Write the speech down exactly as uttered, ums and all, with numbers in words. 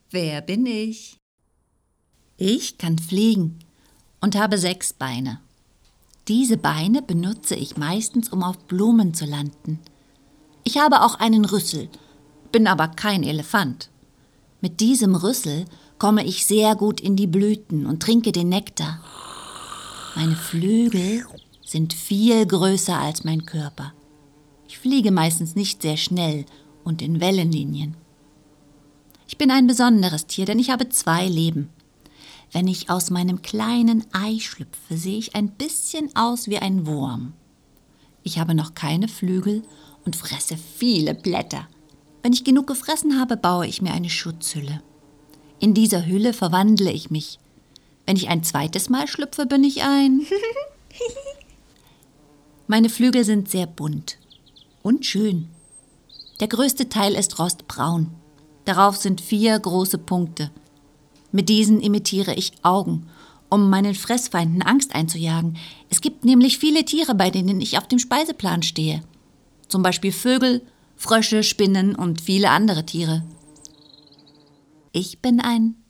Wer bin ich? Ich kann fliegen und habe sechs Beine. Diese Beine benutze ich meistens, um auf Blumen zu landen. Ich habe auch einen Rüssel, bin aber kein Elefant. Mit diesem Rüssel komme ich sehr gut in die Blüten und trinke den Nektar. Meine Flügel sind viel größer als mein Körper. Ich fliege meistens nicht sehr schnell und in Wellenlinien. Ich bin ein besonderes Tier, denn ich habe zwei Leben. Wenn ich aus meinem kleinen Ei schlüpfe, sehe ich ein bisschen aus wie ein Wurm. Ich habe noch keine Flügel und fresse viele Blätter. Wenn ich genug gefressen habe, baue ich mir eine Schutzhülle. In dieser Hülle verwandle ich mich. Wenn ich ein zweites Mal schlüpfe, bin ich ein... Meine Flügel sind sehr bunt und schön. Der größte Teil ist rostbraun. Darauf sind vier große Punkte. Mit diesen imitiere ich Augen, um meinen Fressfeinden Angst einzujagen. Es gibt nämlich viele Tiere, bei denen ich auf dem Speiseplan stehe. Zum Beispiel Vögel, Frösche, Spinnen und viele andere Tiere. Ich bin ein